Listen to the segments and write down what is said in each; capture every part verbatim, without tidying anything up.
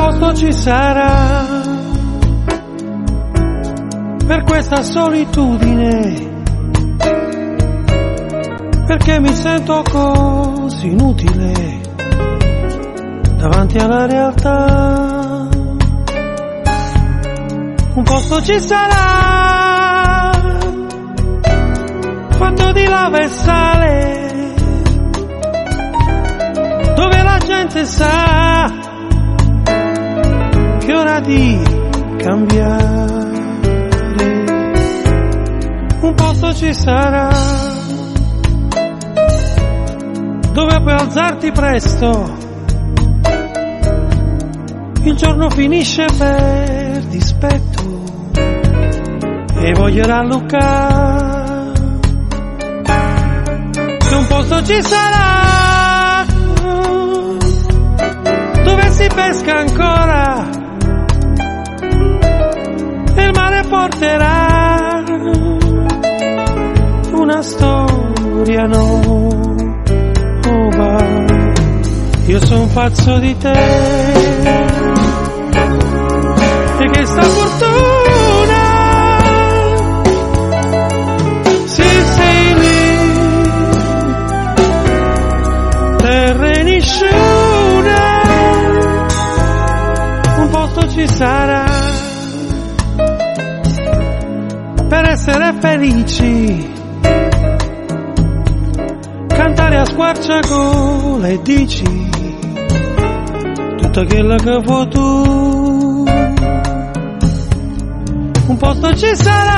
posto ci sarà per questa solitudine, perché mi sento così inutile davanti alla realtà. Un posto ci sarà fatto di lava e sale, dove la gente sa che è ora di cambiare. Un posto ci sarà dove puoi alzarti presto, il giorno finisce per dispetto e voglio rallucare. Se un posto ci sarà dove si pesca ancora e il mare porterà una storia nuova. Io son pazzo di te e che sta fortuna, se sei lì, terra e nisciuna, un posto ci sarà per essere felici, cantare a squarciagola e dici tutto quello che vuoi tu. Un posto ci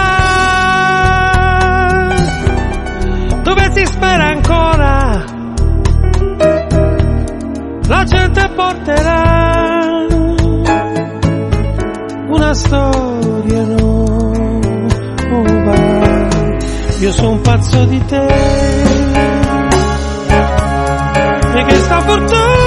sarà dove si spera ancora, la gente porterà una storia nuova. Io son pazzo di te e che sta fortuna,